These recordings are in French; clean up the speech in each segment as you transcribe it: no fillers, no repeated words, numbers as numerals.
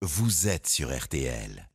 vous êtes sur RTL.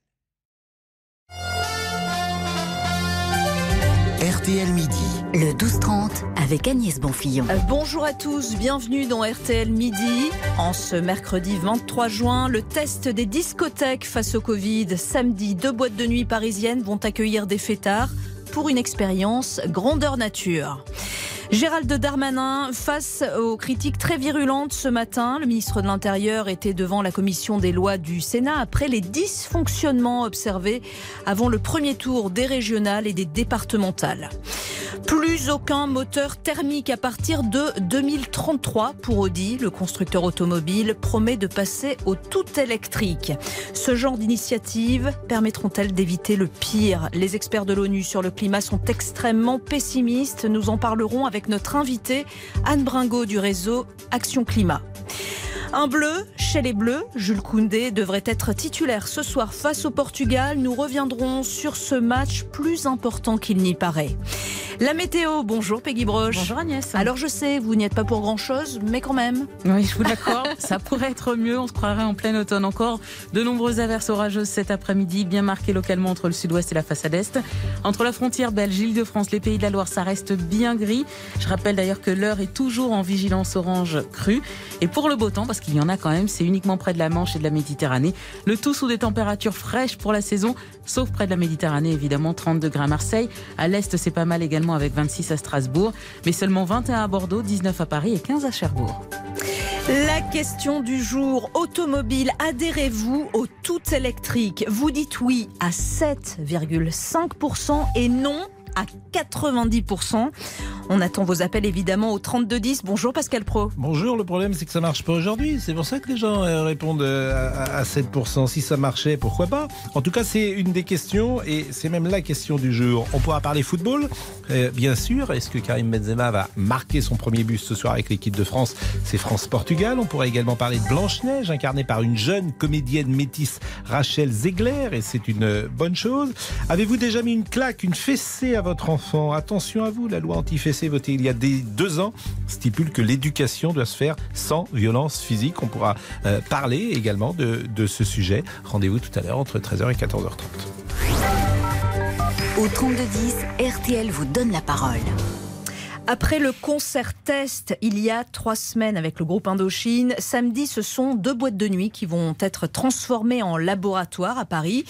RTL Midi. Le 12-30 avec Agnès Bonfillon. Bonjour à tous, bienvenue dans RTL Midi. En ce mercredi 23 juin, le test des discothèques face au Covid. Samedi, 2 boîtes de nuit parisiennes vont accueillir des fêtards pour une expérience grandeur nature. Gérald Darmanin, face aux critiques très virulentes ce matin, le ministre de l'Intérieur était devant la commission des lois du Sénat après les dysfonctionnements observés avant le premier tour des régionales et des départementales. Plus aucun moteur thermique à partir de 2033 pour Audi. Le constructeur automobile promet de passer au tout électrique. Ce genre d'initiatives permettront-elles d'éviter le pire ? Les experts de l'ONU sur le climat sont extrêmement pessimistes. Nous en parlerons avec notre invitée Anne Bringot du réseau Action Climat. Un bleu chez les Bleus, Jules Koundé devrait être titulaire ce soir face au Portugal. Nous reviendrons sur ce match plus important qu'il n'y paraît. La météo, bonjour Peggy Broche. Bonjour Agnès. Alors je sais, vous n'y êtes pas pour grand-chose, mais quand même. Oui, je vous l'accorde, ça pourrait être mieux, on se croirait en plein automne encore. De nombreuses averses orageuses cet après-midi, bien marquées localement entre le sud-ouest et la façade est. Entre la frontière belge, Île-de-France, les Pays de la Loire, ça reste bien gris. Je rappelle d'ailleurs que l'Eure est toujours en vigilance orange crue. Et pour le beau temps, parce qu'il y en a quand même, c'est uniquement près de la Manche et de la Méditerranée. Le tout sous des températures fraîches pour la saison, sauf près de la Méditerranée, évidemment, 30 degrés à Marseille. À l'est, c'est pas mal également avec 26 à Strasbourg, mais seulement 21 à Bordeaux, 19 à Paris et 15 à Cherbourg. La question du jour, automobile, adhérez-vous au tout électrique ? Vous dites oui à 7,5% et non à 90%. On attend vos appels évidemment au 3210. Bonjour Pascal Pro. Bonjour, le problème c'est que ça marche pas aujourd'hui. C'est pour ça que les gens répondent à 7%. Si ça marchait, pourquoi pas ? En tout cas, c'est une des questions et c'est même la question du jour. On pourra parler football, bien sûr. Est-ce que Karim Benzema va marquer son premier but ce soir avec l'équipe de France ? C'est France-Portugal. On pourra également parler de Blanche-Neige, incarnée par une jeune comédienne métisse, Rachel Zegler, et c'est une bonne chose. Avez-vous déjà mis une claque, une fessée à votre enfant ? Attention à vous, la loi anti-fessée votée il y a 2 ans stipule que l'éducation doit se faire sans violence physique. On pourra parler également de ce sujet. Rendez-vous tout à l'heure entre 13h et 14h30. Au 3210, RTL vous donne la parole. Après le concert test il y a 3 semaines avec le groupe Indochine, samedi ce sont 2 boîtes de nuit qui vont être transformées en laboratoire à Paris.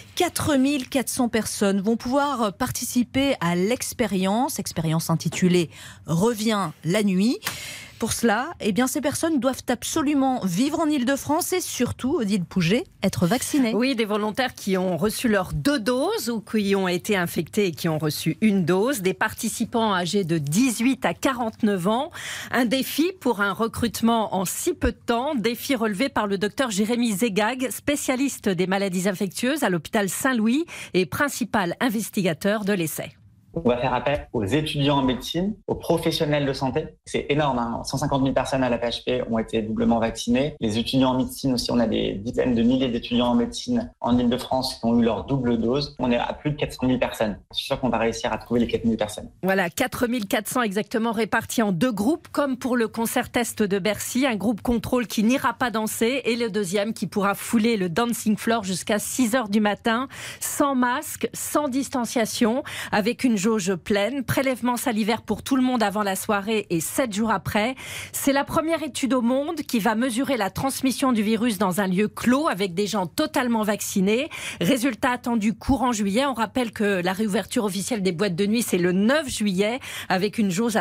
4400 personnes vont pouvoir participer à l'expérience intitulée « Reviens la nuit ». Pour cela, ces personnes doivent absolument vivre en Île-de-France et surtout, Odile Pouget, être vaccinées. Oui, des volontaires qui ont reçu leurs 2 doses ou qui ont été infectés et qui ont reçu 1 dose. Des participants âgés de 18 à 49 ans. Un défi pour un recrutement en si peu de temps. Défi relevé par le docteur Jérémy Zegag, spécialiste des maladies infectieuses à l'hôpital Saint-Louis et principal investigateur de l'essai. On va faire appel aux étudiants en médecine, aux professionnels de santé. C'est énorme, 150 000 personnes à la PHP ont été doublement vaccinées. Les étudiants en médecine aussi, on a des dizaines de milliers d'étudiants en médecine en Île-de-France qui ont eu leur double dose. On est à plus de 400 000 personnes. Je suis sûr qu'on va réussir à trouver les 4 000 personnes. Voilà, 4 400 exactement répartis en 2 groupes, comme pour le concert test de Bercy. Un groupe contrôle qui n'ira pas danser et le deuxième qui pourra fouler le dancing floor jusqu'à 6h du matin, sans masque, sans distanciation, avec une jauge pleine, prélèvement salivaire pour tout le monde avant la soirée et 7 jours après. C'est la première étude au monde qui va mesurer la transmission du virus dans un lieu clos avec des gens totalement vaccinés. Résultat attendu courant juillet. On rappelle que la réouverture officielle des boîtes de nuit, c'est le 9 juillet avec une jauge à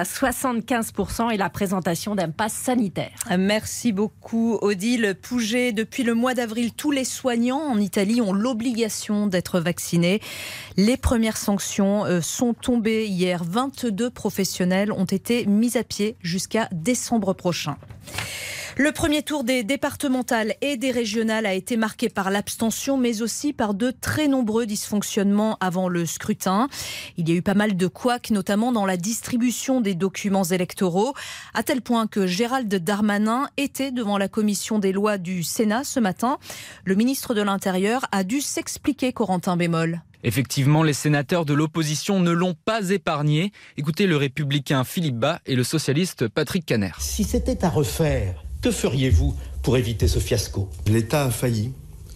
75% et la présentation d'un pass sanitaire. Merci beaucoup Odile Pouget. Depuis le mois d'avril, tous les soignants en Italie ont l'obligation d'être vaccinés. Les premières sanctions sont tombées hier. 22 professionnels ont été mis à pied jusqu'à décembre prochain. Le premier tour des départementales et des régionales a été marqué par l'abstention, mais aussi par de très nombreux dysfonctionnements avant le scrutin. Il y a eu pas mal de couacs, notamment dans la distribution des documents électoraux, à tel point que Gérald Darmanin était devant la commission des lois du Sénat ce matin. Le ministre de l'Intérieur a dû s'expliquer, Corentin Bémol. Effectivement, les sénateurs de l'opposition ne l'ont pas épargné. Écoutez le républicain Philippe Bas et le socialiste Patrick Kanner. Si c'était à refaire, que feriez-vous pour éviter ce fiasco ? L'État a failli.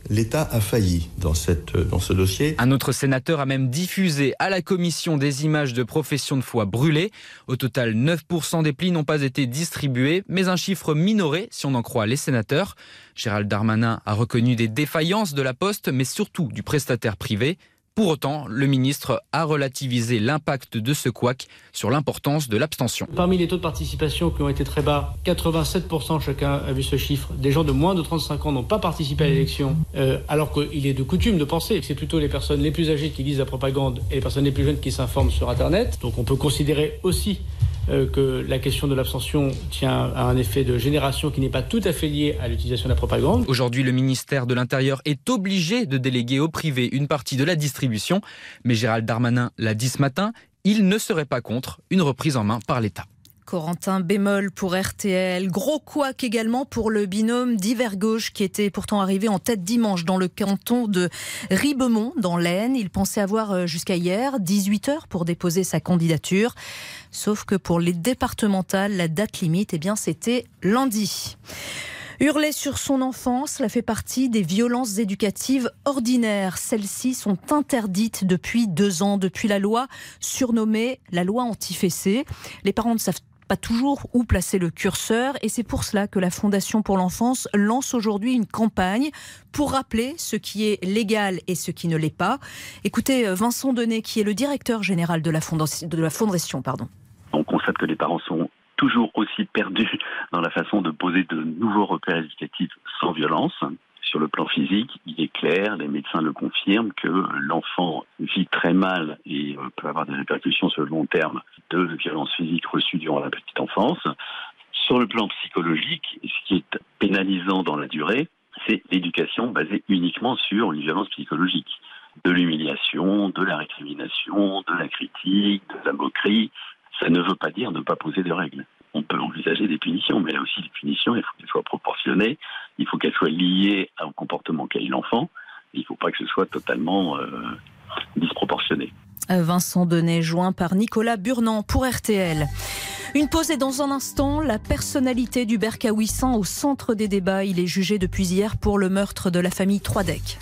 l'État a failli dans ce dossier. Un autre sénateur a même diffusé à la commission des images de professions de foi brûlées. Au total, 9% des plis n'ont pas été distribués, mais un chiffre minoré si on en croit les sénateurs. Gérald Darmanin a reconnu des défaillances de la Poste, mais surtout du prestataire privé. Pour autant, le ministre a relativisé l'impact de ce couac sur l'importance de l'abstention. Parmi les taux de participation qui ont été très bas, 87%, chacun a vu ce chiffre, des gens de moins de 35 ans n'ont pas participé à l'élection, alors qu'il est de coutume de penser que c'est plutôt les personnes les plus âgées qui lisent la propagande et les personnes les plus jeunes qui s'informent sur Internet. Donc on peut considérer aussi que la question de l'abstention tient à un effet de génération qui n'est pas tout à fait lié à l'utilisation de la propagande. Aujourd'hui, le ministère de l'Intérieur est obligé de déléguer au privé une partie de la distribution. Mais Gérald Darmanin l'a dit ce matin, il ne serait pas contre une reprise en main par l'État. Corentin bémol pour RTL. Gros couac également pour le binôme d'Yver Gauche qui était pourtant arrivé en tête dimanche dans le canton de Ribemont dans l'Aisne. Il pensait avoir jusqu'à hier 18h pour déposer sa candidature. Sauf que pour les départementales, la date limite, c'était lundi. Hurler sur son enfant, cela fait partie des violences éducatives ordinaires. Celles-ci sont interdites depuis 2 ans, depuis la loi surnommée la loi anti-fessée. Les parents ne savent pas toujours où placer le curseur et c'est pour cela que la Fondation pour l'enfance lance aujourd'hui une campagne pour rappeler ce qui est légal et ce qui ne l'est pas. Écoutez Vincent Denet qui est le directeur général de la Fondation. On constate que les parents sont toujours aussi perdus dans la façon de poser de nouveaux repères éducatifs sans violence. Sur le plan physique, il est clair, les médecins le confirment, que l'enfant vit très mal et peut avoir des répercussions sur le long terme de violences physiques reçues durant la petite enfance. Sur le plan psychologique, ce qui est pénalisant dans la durée, c'est l'éducation basée uniquement sur une violence psychologique. De l'humiliation, de la récrimination, de la critique, de la moquerie. Ça ne veut pas dire ne pas poser de règles. On peut envisager des punitions, mais là aussi, les punitions, il faut qu'elles soient proportionnées, il faut qu'elles soient liées au comportement qu'a eu l'enfant, il ne faut pas que ce soit totalement disproportionné. Vincent Denet, joint par Nicolas Burnand pour RTL. Une pause et dans un instant, la personnalité d'Hubert Kawissan au centre des débats. Il est jugé depuis hier pour le meurtre de la famille Troidec.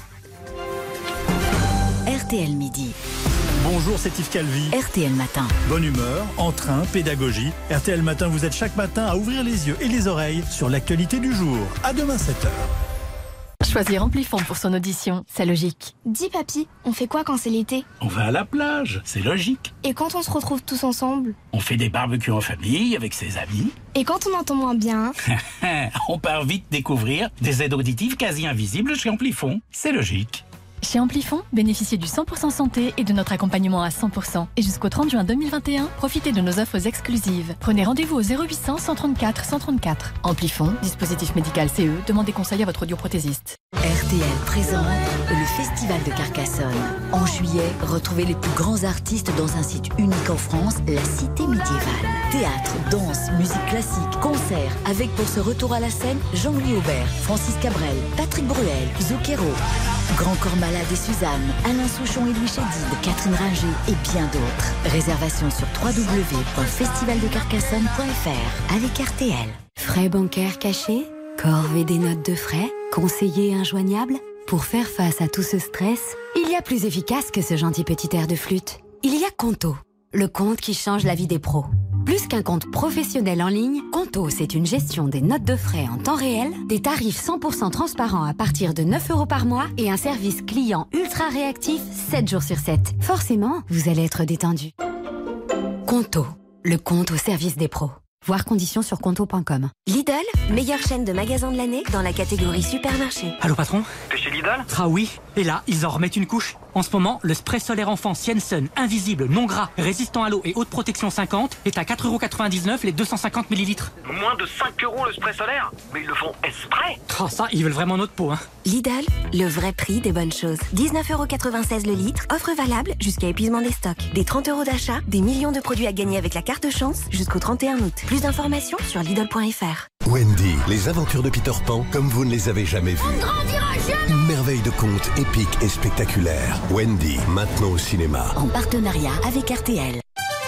RTL Midi. Bonjour, c'est Yves Calvi. RTL Matin. Bonne humeur, entrain, pédagogie. RTL Matin, vous êtes chaque matin à ouvrir les yeux et les oreilles sur l'actualité du jour. À demain 7h. Choisir Amplifon pour son audition, c'est logique. Dis papy, on fait quoi quand c'est l'été? On va à la plage, c'est logique. Et quand on se retrouve tous ensemble? On fait des barbecues en famille avec ses amis. Et quand on entend moins bien? On part vite découvrir des aides auditives quasi invisibles chez Amplifon. C'est logique. Chez Amplifon, bénéficiez du 100% santé et de notre accompagnement à 100%. Et jusqu'au 30 juin 2021, profitez de nos offres exclusives. Prenez rendez-vous au 0800 134 134. Amplifon, dispositif médical CE, demandez conseil à votre audioprothésiste. RTL présente le Festival de Carcassonne. En juillet, retrouvez les plus grands artistes dans un site unique en France, la Cité médiévale. Théâtre, danse, musique classique, concerts, avec pour ce retour à la scène Jean-Louis Aubert, Francis Cabrel, Patrick Bruel, Zucchero, Grand Corps Malade et Suzanne, Alain Souchon et Louis Chédid, Catherine Ringer et bien d'autres. Réservation sur www.festivaldecarcassonne.fr avec RTL. Frais bancaires cachés, corvée des notes de frais, conseiller injoignable. Pour faire face à tout ce stress, il y a plus efficace que ce gentil petit air de flûte. Il y a Conto, le compte qui change la vie des pros. Plus qu'un compte professionnel en ligne, Conto, c'est une gestion des notes de frais en temps réel, des tarifs 100% transparents à partir de 9 € par mois et un service client ultra réactif 7 jours sur 7. Forcément, vous allez être détendu. Conto, le compte au service des pros. Voir conditions sur conto.com. Lidl, meilleure chaîne de magasins de l'année dans la catégorie supermarché. Allô patron? T'es chez Lidl? Ah oui, et là, ils en remettent une couche. En ce moment, le spray solaire enfant Siensen, invisible, non gras, résistant à l'eau et haute protection 50 est à 4,99 € les 250 ml. Moins de 5 € le spray solaire? Mais ils le font exprès. Oh ça, ils veulent vraiment notre peau, hein. Lidl, le vrai prix des bonnes choses. 19,96 € le litre, offre valable jusqu'à épuisement des stocks. Des 30 € d'achat, des millions de produits à gagner avec la carte chance jusqu'au 31 août. Plus d'informations sur Lidl.fr. Wendy, les aventures de Peter Pan comme vous ne les avez jamais vues. On grandira jamais. Une merveille de contes épique et spectaculaire. Wendy, maintenant au cinéma. En partenariat avec RTL.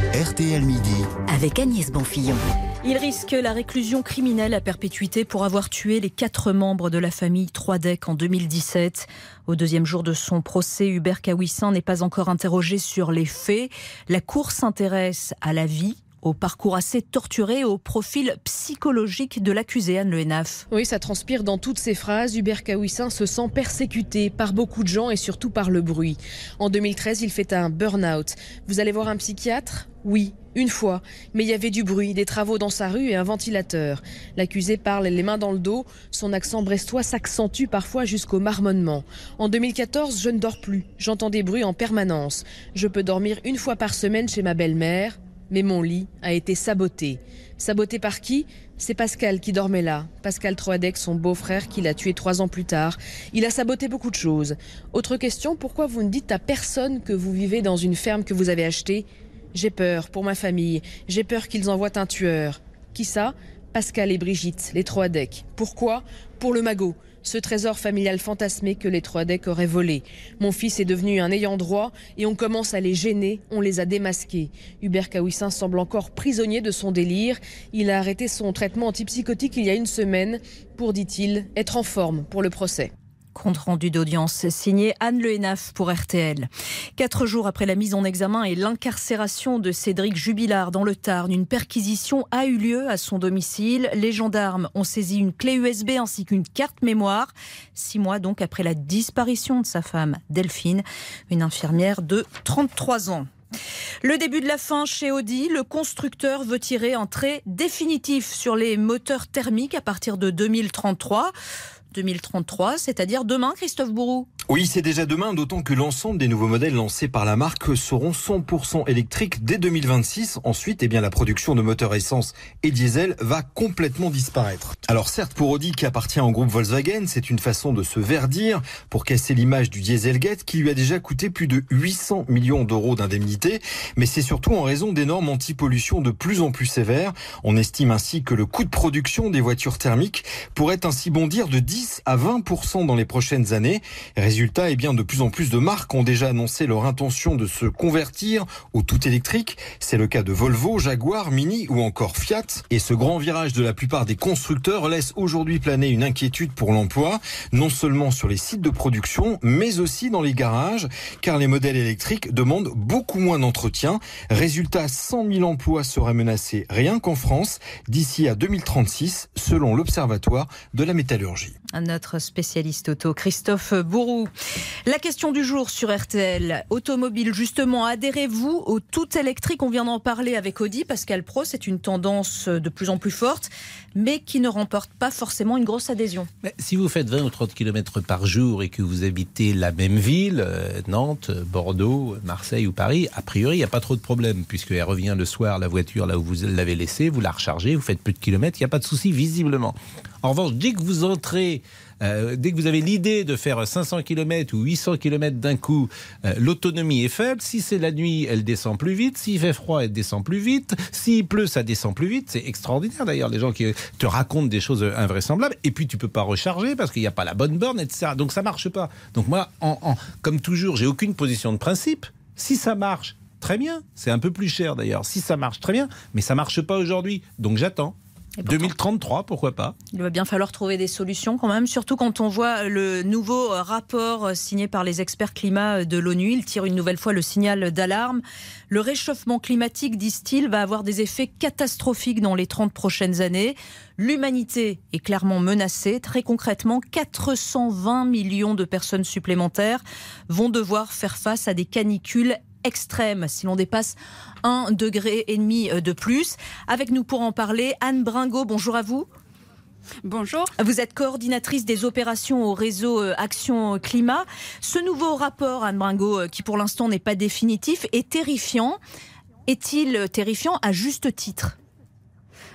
RTL Midi. Avec Agnès Bonfillon. Il risque la réclusion criminelle à perpétuité pour avoir tué les 4 membres de la famille Troadec en 2017. Au deuxième jour de son procès, Hubert Kawissin n'est pas encore interrogé sur les faits. La Cour s'intéresse à la vie, au parcours assez torturé et au profil psychologique de l'accusé, Anne Le Hénaff. Oui, ça transpire dans toutes ces phrases. Hubert Kawissin se sent persécuté par beaucoup de gens et surtout par le bruit. En 2013, il fait un burn-out. Vous allez voir un psychiatre ? Oui, une fois. Mais il y avait du bruit, des travaux dans sa rue et un ventilateur. L'accusé parle les mains dans le dos. Son accent brestois s'accentue parfois jusqu'au marmonnement. En 2014, je ne dors plus. J'entends des bruits en permanence. Je peux dormir une fois par semaine chez ma belle-mère. Mais mon lit a été saboté. Saboté par qui ? C'est Pascal qui dormait là. Pascal Troadec, son beau-frère, qui l'a tué 3 ans plus tard. Il a saboté beaucoup de choses. Autre question, pourquoi vous ne dites à personne que vous vivez dans une ferme que vous avez achetée ? J'ai peur pour ma famille. J'ai peur qu'ils envoient un tueur. Qui ça ? Pascal et Brigitte, les Troadec. Pourquoi ? Pour le magot. Ce trésor familial fantasmé que les Troadec auraient volé. Mon fils est devenu un ayant droit et on commence à les gêner, on les a démasqués. Hubert Kawissin semble encore prisonnier de son délire. Il a arrêté son traitement antipsychotique il y a 1 semaine pour, dit-il, être en forme pour le procès. Compte rendu d'audience signé Anne Le Hénaff pour RTL. 4 jours après la mise en examen et l'incarcération de Cédric Jubilard dans le Tarn, une perquisition a eu lieu à son domicile. Les gendarmes ont saisi une clé USB ainsi qu'une carte mémoire. 6 mois donc après la disparition de sa femme Delphine, une infirmière de 33 ans. Le début de la fin chez Audi, le constructeur veut tirer un trait définitif sur les moteurs thermiques à partir de 2033. 2033, c'est-à-dire demain, Christophe Bourou. Oui, c'est déjà demain, d'autant que l'ensemble des nouveaux modèles lancés par la marque seront 100% électriques dès 2026. Ensuite, la production de moteurs essence et diesel va complètement disparaître. Alors certes, pour Audi, qui appartient au groupe Volkswagen, c'est une façon de se verdir pour casser l'image du Dieselgate qui lui a déjà coûté plus de 800 millions d'euros d'indemnité. Mais c'est surtout en raison des normes anti-pollution de plus en plus sévères. On estime ainsi que le coût de production des voitures thermiques pourrait ainsi bondir de 10 à 20% dans les prochaines années. Résultat, de plus en plus de marques ont déjà annoncé leur intention de se convertir au tout électrique. C'est le cas de Volvo, Jaguar, Mini ou encore Fiat. Et ce grand virage de la plupart des constructeurs laisse aujourd'hui planer une inquiétude pour l'emploi, non seulement sur les sites de production, mais aussi dans les garages, car les modèles électriques demandent beaucoup moins d'entretien. Résultat, 100 000 emplois seraient menacés rien qu'en France d'ici à 2036, selon l'Observatoire de la métallurgie. Notre spécialiste auto, Christophe Bourou. La question du jour sur RTL. Automobile, justement, adhérez-vous au tout électrique ? On vient d'en parler avec Audi. Pascal Pro, c'est une tendance de plus en plus forte, mais qui ne remporte pas forcément une grosse adhésion. Mais si vous faites 20 ou 30 km par jour et que vous habitez la même ville, Nantes, Bordeaux, Marseille ou Paris, a priori, il n'y a pas trop de problème, puisqu'elle revient le soir, la voiture, là où vous l'avez laissée, vous la rechargez, vous faites peu de kilomètres, il n'y a pas de souci visiblement. En revanche, dès que vous entrez, dès que vous avez l'idée de faire 500 km ou 800 km d'un coup, l'autonomie est faible. Si c'est la nuit, elle descend plus vite. S'il fait froid, elle descend plus vite. S'il pleut, ça descend plus vite. C'est extraordinaire d'ailleurs, les gens qui te racontent des choses invraisemblables. Et puis tu peux pas recharger parce qu'il n'y a pas la bonne borne, etc. Donc ça marche pas. Donc moi, comme toujours, j'ai aucune position de principe. Si ça marche, très bien. C'est un peu plus cher d'ailleurs. Si ça marche, très bien. Mais ça marche pas aujourd'hui. Donc j'attends. 2033, pourquoi pas ? Il va bien falloir trouver des solutions quand même, surtout quand on voit le nouveau rapport signé par les experts climat de l'ONU. Il tire une nouvelle fois le signal d'alarme. Le réchauffement climatique, disent-ils, va avoir des effets catastrophiques dans les 30 prochaines années. L'humanité est clairement menacée. Très concrètement, 420 millions de personnes supplémentaires vont devoir faire face à des canicules extrême si l'on dépasse 1,5 degré de plus. Avec nous pour en parler, Anne Bringot, bonjour à vous. Bonjour. Vous êtes coordinatrice des opérations au réseau Action Climat. Ce nouveau rapport, Anne Bringot, qui pour l'instant n'est pas définitif, est terrifiant. Est-il terrifiant à juste titre ?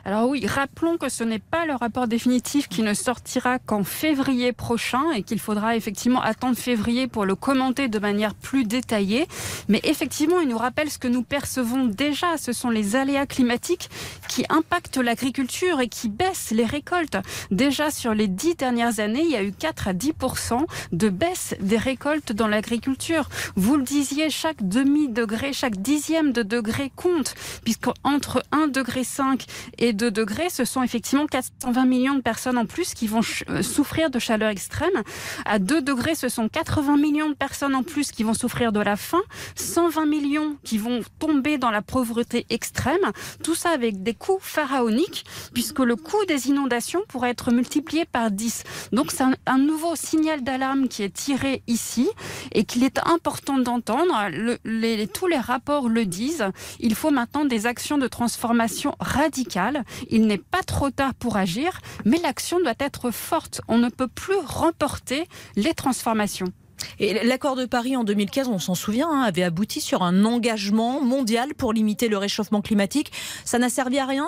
Alors oui, rappelons que ce n'est pas le rapport définitif qui ne sortira qu'en février prochain et qu'il faudra effectivement attendre février pour le commenter de manière plus détaillée. Mais effectivement, il nous rappelle ce que nous percevons déjà. Ce sont les aléas climatiques qui impactent l'agriculture et qui baissent les récoltes. Déjà sur les 10 dernières années, il y a eu 4 à 10% de baisse des récoltes dans l'agriculture. Vous le disiez, chaque demi-degré, chaque dixième de degré compte, puisqu'entre 1,5 degré et 2 degrés, ce sont effectivement 420 millions de personnes en plus qui vont souffrir de chaleur extrême. À 2 degrés, ce sont 80 millions de personnes en plus qui vont souffrir de la faim, 120 millions qui vont tomber dans la pauvreté extrême. Tout ça avec des coûts pharaoniques, puisque le coût des inondations pourrait être multiplié par 10. Donc c'est un nouveau signal d'alarme qui est tiré ici et qu'il est important d'entendre. Tous les rapports le disent. Il faut maintenant des actions de transformation radicales. Il n'est pas trop tard pour agir, mais l'action doit être forte. On ne peut plus remporter les transformations. Et l'accord de Paris en 2015, on s'en souvient, avait abouti sur un engagement mondial pour limiter le réchauffement climatique. Ça n'a servi à rien ?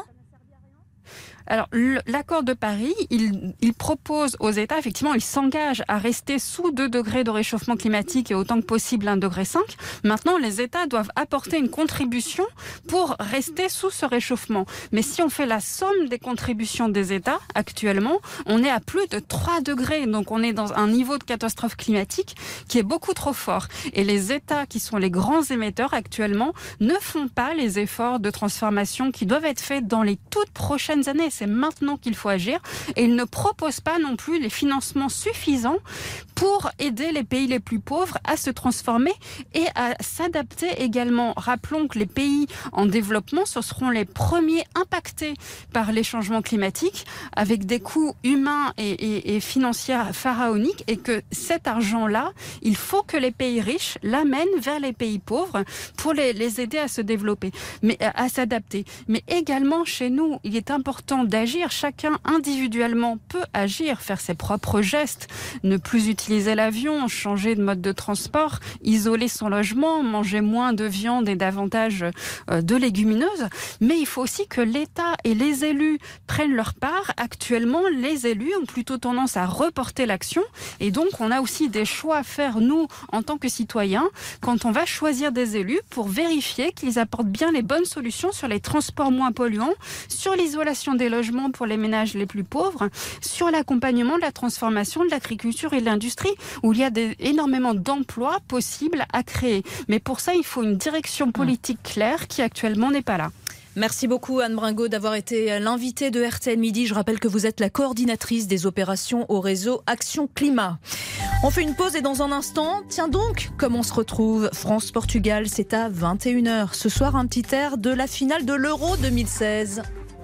Alors, l'accord de Paris, il propose aux États, effectivement, il s'engage à rester sous 2 degrés de réchauffement climatique et autant que possible 1,5 degré. Maintenant, les États doivent apporter une contribution pour rester sous ce réchauffement. Mais si on fait la somme des contributions des États, actuellement, on est à plus de 3 degrés. Donc, on est dans un niveau de catastrophe climatique qui est beaucoup trop fort. Et les États qui sont les grands émetteurs actuellement ne font pas les efforts de transformation qui doivent être faits dans les toutes prochaines années. C'est maintenant qu'il faut agir et il ne propose pas non plus les financements suffisants pour aider les pays les plus pauvres à se transformer et à s'adapter également. Rappelons que les pays en développement, ce seront les premiers impactés par les changements climatiques avec des coûts humains et financiers pharaoniques et que cet argent-là, il faut que les pays riches l'amènent vers les pays pauvres pour les aider à se développer, mais à s'adapter. Mais également chez nous, il est important d'agir. Chacun individuellement peut agir, faire ses propres gestes, ne plus utiliser l'avion, changer de mode de transport, isoler son logement, manger moins de viande et davantage de légumineuses. Mais il faut aussi que l'État et les élus prennent leur part. Actuellement, les élus ont plutôt tendance à reporter l'action et donc on a aussi des choix à faire, nous, en tant que citoyens, quand on va choisir des élus pour vérifier qu'ils apportent bien les bonnes solutions sur les transports moins polluants, sur l'isolation des logements pour les ménages les plus pauvres, sur l'accompagnement de la transformation de l'agriculture et de l'industrie, où il y a énormément d'emplois possibles à créer. Mais pour ça, il faut une direction politique claire qui actuellement n'est pas là. Merci beaucoup Anne Bringot d'avoir été l'invitée de RTL Midi. Je rappelle que vous êtes la coordinatrice des opérations au réseau Action Climat. On fait une pause et dans un instant, tiens donc, comme on se retrouve, France-Portugal, c'est à 21h. Ce soir, un petit air de la finale de l'Euro 2016.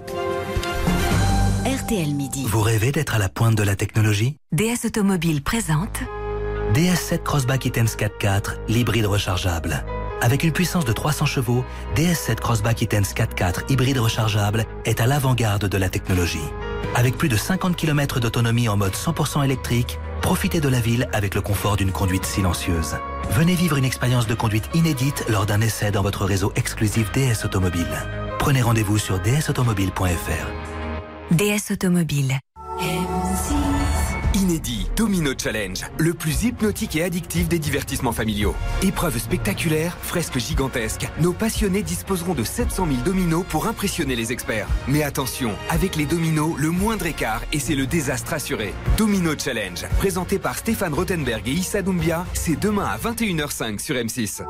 RTL Midi. Vous rêvez d'être à la pointe de la technologie ? DS Automobile présente DS7 Crossback E-Tense 4x4, l'hybride rechargeable. Avec une puissance de 300 chevaux, DS7 Crossback E-Tense 4x4 hybride rechargeable est à l'avant-garde de la technologie. Avec plus de 50 km d'autonomie en mode 100% électrique, profitez de la ville avec le confort d'une conduite silencieuse. Venez vivre une expérience de conduite inédite lors d'un essai dans votre réseau exclusif DS Automobile. Prenez rendez-vous sur dsautomobile.fr. DS Automobile. Inédit, Domino Challenge, le plus hypnotique et addictif des divertissements familiaux. Épreuves spectaculaires, fresques gigantesques, nos passionnés disposeront de 700 000 dominos pour impressionner les experts. Mais attention, avec les dominos, le moindre écart et c'est le désastre assuré. Domino Challenge, présenté par Stéphane Rothenberg et Issa Doumbia, c'est demain à 21h05 sur M6.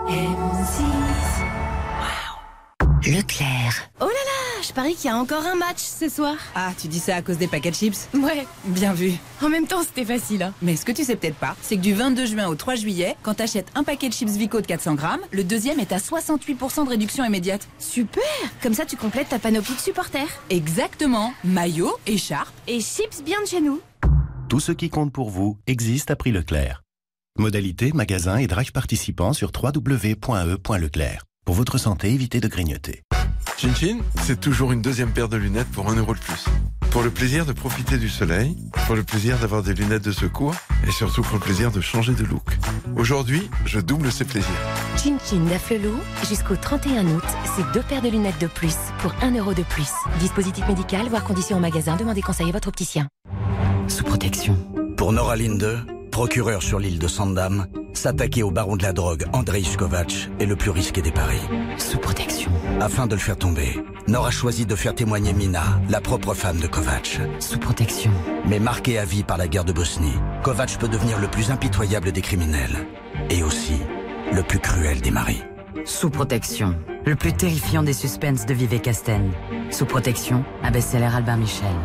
Leclerc. Oh là là, je parie qu'il y a encore un match ce soir. Ah, tu dis ça à cause des paquets de chips ? Ouais. Bien vu. En même temps, c'était facile, hein. Mais ce que tu sais peut-être pas, c'est que du 22 juin au 3 juillet, quand t'achètes un paquet de chips Vico de 400 grammes, le deuxième est à 68% de réduction immédiate. Super. Comme ça, tu complètes ta panoplie de supporters. Exactement. Maillot, écharpe et chips bien de chez nous. Tout ce qui compte pour vous existe à prix Leclerc. Modalité, magasin et drive participants sur www.e.leclerc. Pour votre santé, évitez de grignoter. Chin Chin, c'est toujours une deuxième paire de lunettes pour 1 € de plus. Pour le plaisir de profiter du soleil, pour le plaisir d'avoir des lunettes de secours et surtout pour le plaisir de changer de look. Aujourd'hui, je double ces plaisirs. Chin Chin Daflelou, jusqu'au 31 août, c'est 2 paires de lunettes de plus pour 1 € de plus. Dispositif médical, voire conditions en magasin, demandez conseil à votre opticien. Sous protection. Pour Nora Linde, procureur sur l'île de Sandam, s'attaquer au baron de la drogue Andreï Kovač est le plus risqué des paris. Sous protection. Afin de le faire tomber, Nora choisit de faire témoigner Mina, la propre femme de Kovač. Sous protection. Mais marqué à vie par la guerre de Bosnie, Kovač peut devenir le plus impitoyable des criminels. Et aussi, le plus cruel des maris. Sous protection. Le plus terrifiant des suspens de Vivek Casten. Sous protection, un best-seller Albin Michel.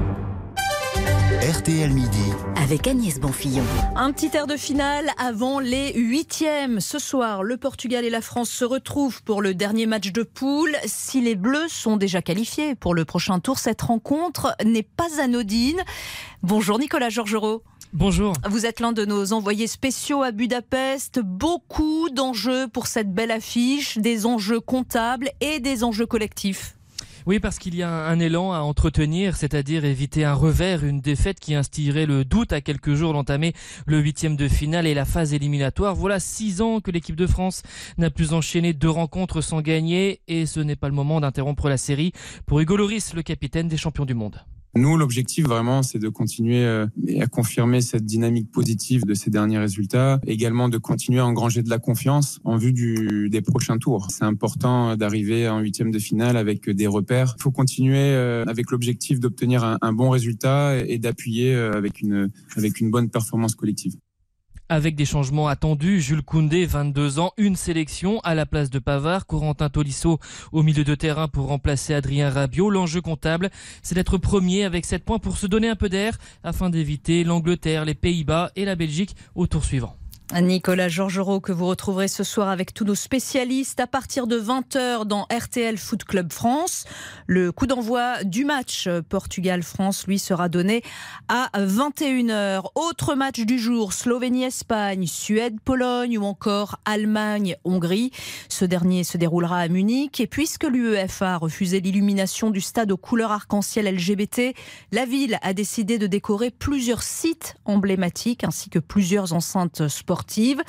RTL Midi avec Agnès Bonfillon. Un petit air de finale avant les 8e. Ce soir, le Portugal et la France se retrouvent pour le dernier match de poule. Si les Bleus sont déjà qualifiés pour le prochain tour, cette rencontre n'est pas anodine. Bonjour Nicolas Georgerot. Bonjour. Vous êtes l'un de nos envoyés spéciaux à Budapest. Beaucoup d'enjeux pour cette belle affiche, des enjeux comptables et des enjeux collectifs. Oui, parce qu'il y a un élan à entretenir, c'est-à-dire éviter un revers, une défaite qui instillerait le doute à quelques jours d'entamer le 8e de finale et la phase éliminatoire. Voilà 6 ans que l'équipe de France n'a plus enchaîné 2 rencontres sans gagner et ce n'est pas le moment d'interrompre la série pour Hugo Lloris, le capitaine des champions du monde. Nous, l'objectif vraiment, c'est de continuer à confirmer cette dynamique positive de ces derniers résultats. Également de continuer à engranger de la confiance en vue des prochains tours. C'est important d'arriver en 8e de finale avec des repères. Il faut continuer avec l'objectif d'obtenir un bon résultat et d'appuyer avec une bonne performance collective. Avec des changements attendus, Jules Koundé, 22 ans, une sélection à la place de Pavard, Corentin Tolisso au milieu de terrain pour remplacer Adrien Rabiot. L'enjeu comptable, c'est d'être premier avec 7 points pour se donner un peu d'air afin d'éviter l'Angleterre, les Pays-Bas et la Belgique au tour suivant. Nicolas Georgerot que vous retrouverez ce soir avec tous nos spécialistes à partir de 20h dans RTL Foot Club France. Le coup d'envoi du match Portugal-France, lui, sera donné à 21h. Autre match du jour, Slovénie-Espagne, Suède-Pologne ou encore Allemagne-Hongrie. Ce dernier se déroulera à Munich. Et puisque l'UEFA a refusé l'illumination du stade aux couleurs arc-en-ciel LGBT, la ville a décidé de décorer plusieurs sites emblématiques ainsi que plusieurs enceintes sportives.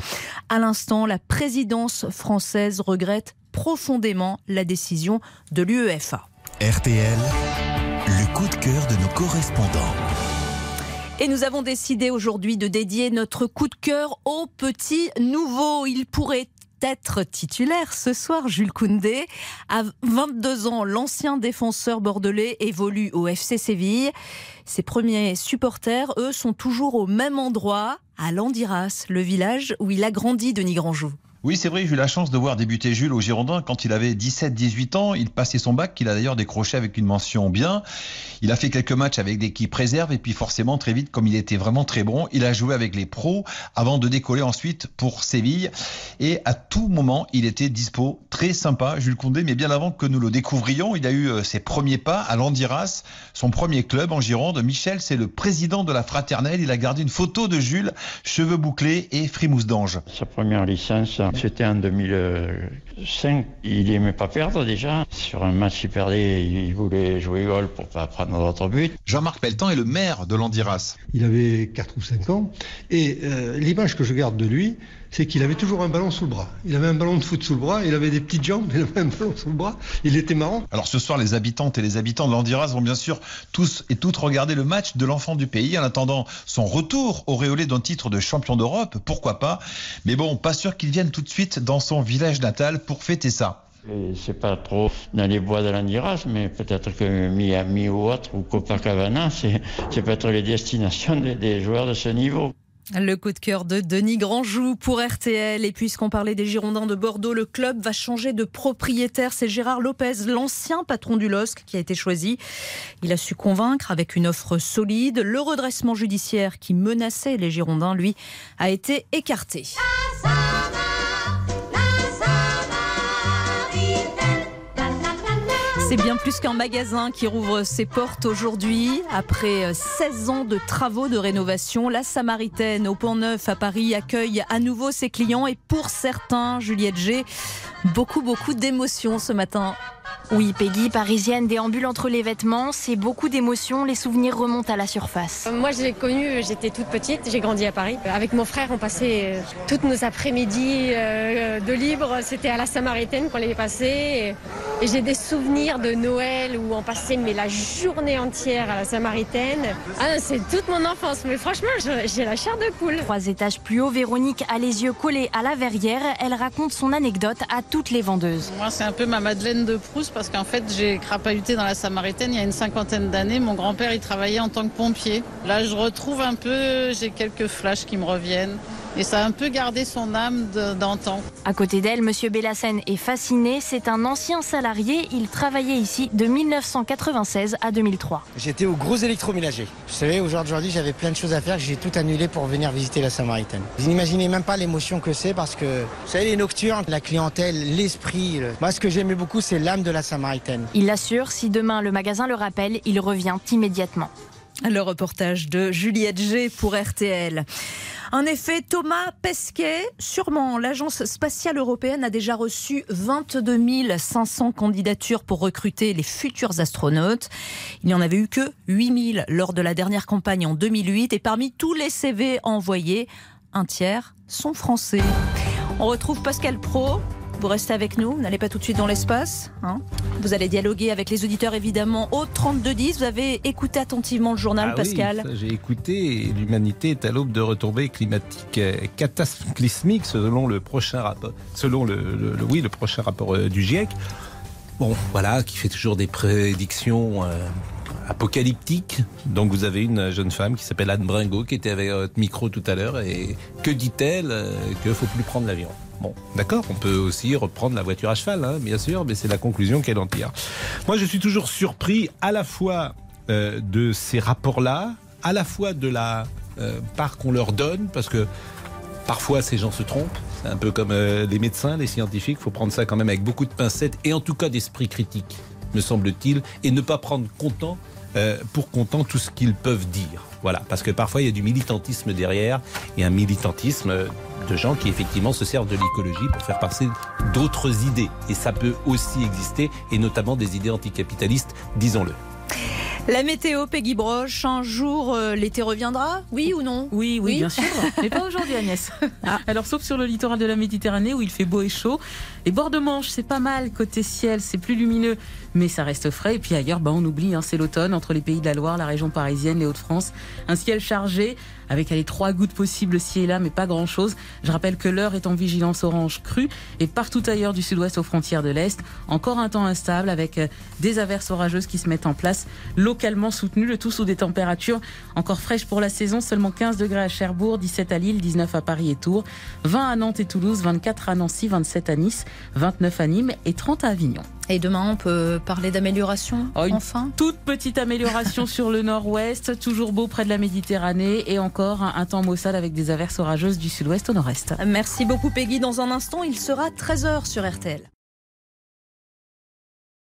À l'instant, la présidence française regrette profondément la décision de l'UEFA. RTL, le coup de cœur de nos correspondants. Et nous avons décidé aujourd'hui de dédier notre coup de cœur au petit nouveau. Il pourrait être titulaire ce soir, Jules Koundé. À 22 ans, l'ancien défenseur bordelais évolue au FC Séville. Ses premiers supporters, eux, sont toujours au même endroit, à Landiras, le village où il a grandi, Denis Grandjou. Oui, c'est vrai, j'ai eu la chance de voir débuter Jules au Girondins quand il avait 17-18 ans. Il passait son bac, qu'il a d'ailleurs décroché avec une mention bien. Il a fait quelques matchs avec l'équipe réserve et puis forcément, très vite, comme il était vraiment très bon, il a joué avec les pros avant de décoller ensuite pour Séville. Et à tout moment, il était dispo. Très sympa, Jules Koundé, mais bien avant que nous le découvrions, il a eu ses premiers pas à Landiras, son premier club en Gironde. Michel, c'est le président de la fraternelle. Il a gardé une photo de Jules, cheveux bouclés et frimousse d'ange. Sa première licence, c'était en 2005. Il n'aimait pas perdre déjà. Sur un match, il perdait, il voulait jouer goal pour pas prendre d'autres buts. Jean-Marc Pelletan est le maire de Landiras. Il avait 4 ou 5 ans et l'image que je garde de lui, c'est qu'il avait toujours un ballon sous le bras. Il avait un ballon de foot sous le bras, il avait des petites jambes, il avait un ballon sous le bras. Il était marrant. Alors ce soir, les habitantes et les habitants de Landiras vont bien sûr tous et toutes regarder le match de l'enfant du pays en attendant son retour auréolé d'un titre de champion d'Europe, pourquoi pas. Mais bon, pas sûr qu'il vienne tout de suite dans son village natal pour fêter ça. Et c'est pas trop dans les bois de Landiras, mais peut-être que Miami ou autre, ou Copacabana, c'est peut-être les destinations des joueurs de ce niveau. Le coup de cœur de Denis Grandjou pour RTL. Et puisqu'on parlait des Girondins de Bordeaux, le club va changer de propriétaire. C'est Gérard Lopez, l'ancien patron du LOSC, qui a été choisi. Il a su convaincre avec une offre solide. Le redressement judiciaire qui menaçait les Girondins, lui, a été écarté. C'est bien plus qu'un magasin qui rouvre ses portes aujourd'hui. Après 16 ans de travaux de rénovation, la Samaritaine au Pont-Neuf à Paris accueille à nouveau ses clients. Et pour certains, Juliette G, beaucoup d'émotions ce matin. Oui, Peggy, parisienne, déambule entre les vêtements, c'est beaucoup d'émotions, les souvenirs remontent à la surface. Moi, je l'ai connue, j'étais toute petite, j'ai grandi à Paris. Avec mon frère, on passait toutes nos après-midi de libre, c'était à la Samaritaine qu'on les passait. Et j'ai des souvenirs de Noël où on passait la journée entière à la Samaritaine. C'est toute mon enfance, mais franchement, j'ai la chair de poule. 3 étages plus haut, Véronique a les yeux collés à la verrière. Elle raconte son anecdote à toutes les vendeuses. Moi, c'est un peu ma Madeleine de Proust parce qu'en fait, j'ai crapahuté dans la Samaritaine il y a une 50aine d'années. Mon grand-père, il travaillait en tant que pompier. Là, je retrouve un peu, j'ai quelques flashs qui me reviennent. Et ça a un peu gardé son âme d'antan. À côté d'elle, Monsieur Bellassène est fasciné. C'est un ancien salarié. Il travaillait ici de 1996 à 2003. J'étais au gros électroménager. Vous savez, aujourd'hui, j'avais plein de choses à faire. J'ai tout annulé pour venir visiter la Samaritaine. Vous n'imaginez même pas l'émotion que c'est parce que, vous savez, les nocturnes, la clientèle, l'esprit. Moi, ce que j'aimais beaucoup, c'est l'âme de la Samaritaine. Il l'assure, si demain le magasin le rappelle, il revient immédiatement. Le reportage de Juliette G pour RTL. En effet, Thomas Pesquet, sûrement. L'Agence spatiale européenne a déjà reçu 22 500 candidatures pour recruter les futurs astronautes. Il n'y en avait eu que 8 000 lors de la dernière campagne en 2008. Et parmi tous les CV envoyés, un tiers sont français. On retrouve Pascal Praud. Vous restez avec nous, vous n'allez pas tout de suite dans l'espace. Vous allez dialoguer avec les auditeurs évidemment au 3210. Vous avez écouté attentivement le journal, Pascal. Oui, j'ai écouté. L'humanité est à l'aube de retombées climatiques cataclysmiques selon le prochain rapport. Selon le prochain rapport du GIEC. Bon, voilà, qui fait toujours des prédictions apocalyptiques. Donc vous avez une jeune femme qui s'appelle Anne Bringot qui était avec votre micro tout à l'heure. Et que dit-elle? Qu'il ne faut plus prendre l'avion. Bon, d'accord, on peut aussi reprendre la voiture à cheval, bien sûr, mais c'est la conclusion qu'elle en tire. Moi, je suis toujours surpris à la fois de ces rapports-là, à la fois de la part qu'on leur donne, parce que parfois ces gens se trompent. C'est un peu comme les médecins, les scientifiques, il faut prendre ça quand même avec beaucoup de pincettes et en tout cas d'esprit critique, me semble-t-il, et ne pas prendre pour content tout ce qu'ils peuvent dire. Voilà, parce que parfois il y a du militantisme derrière, et un militantisme de gens qui effectivement se servent de l'écologie pour faire passer d'autres idées. Et ça peut aussi exister, et notamment des idées anticapitalistes, disons-le. La météo, Peggy Broche, un jour l'été reviendra, oui ou non? Oui, bien sûr, mais pas aujourd'hui, Agnès. Alors sauf sur le littoral de la Méditerranée où il fait beau et chaud. Les bords de Manche, c'est pas mal, côté ciel, c'est plus lumineux, mais ça reste frais. Et puis ailleurs, on oublie, c'est l'automne, entre les pays de la Loire, la région parisienne, les Hauts-de-France. Un ciel chargé, avec 3 gouttes possibles ci et là, mais pas grand-chose. Je rappelle que l'Eure est en vigilance orange crue, et partout ailleurs du sud-ouest aux frontières de l'Est, encore un temps instable, avec des averses orageuses qui se mettent en place, localement soutenues, le tout sous des températures encore fraîches pour la saison, seulement 15 degrés à Cherbourg, 17 à Lille, 19 à Paris et Tours, 20 à Nantes et Toulouse, 24 à Nancy, 27 à Nice, 29 à Nîmes et 30 à Avignon. Et demain, on peut parler d'amélioration, enfin? Toute petite amélioration sur le nord-ouest, toujours beau près de la Méditerranée, et encore un temps maussade avec des averses orageuses du sud-ouest au nord-est. Merci beaucoup Peggy. Dans un instant, il sera 13h sur RTL.